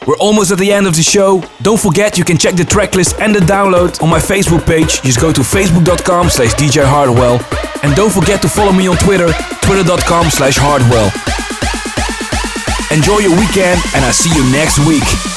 We're almost at the end of the show. Don't forget you can check the tracklist and the download on my Facebook page. Just go to facebook.com/DJ Hardwell. And don't forget to follow me on Twitter, twitter.com/Hardwell. Enjoy your weekend and I'll see you next week.